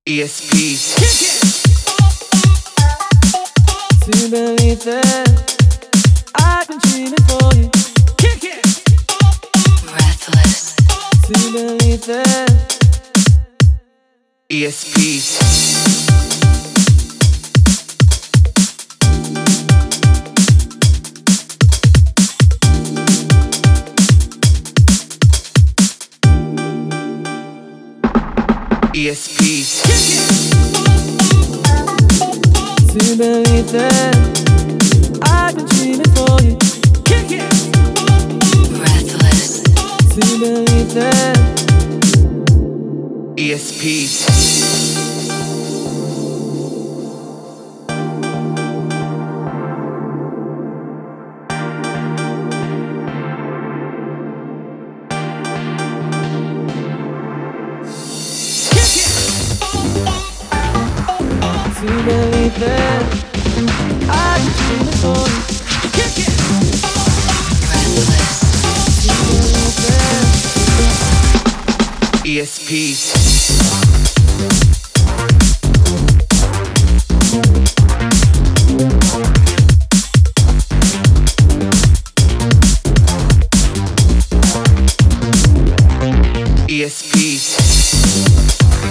ESP. To believe that I've been dreaming for you. Kick it. Breathless. To believe that ESP. ESP. to believe that I've been dreaming for you. Kick it. Breathless. To believe that ESP. to believe that I've been dreaming for you. Kick it. Breathless. To believe that ESP. ESP.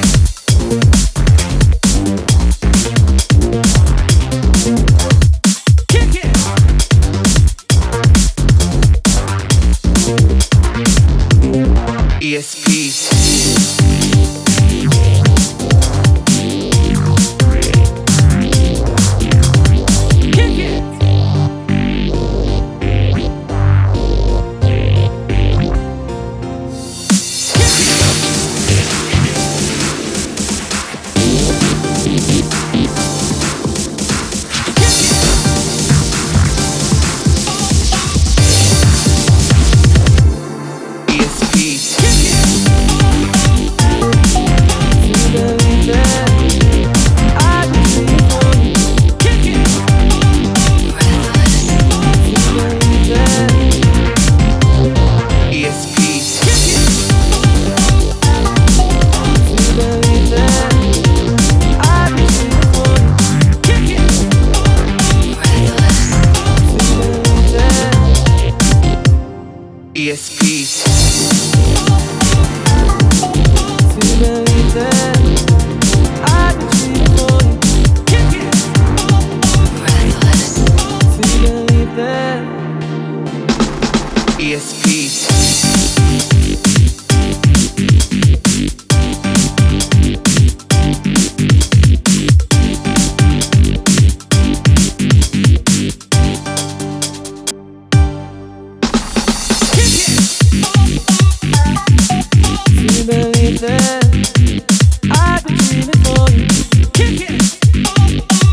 Kick it. ESP. Kick it.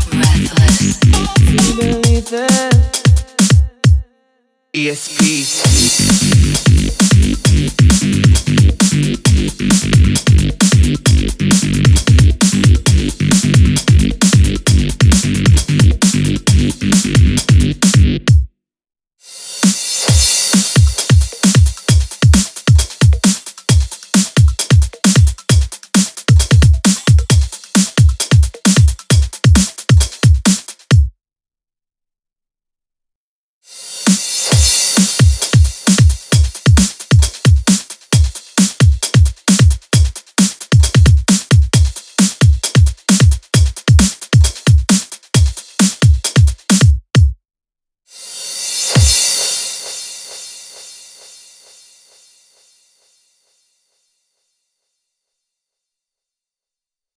ESP.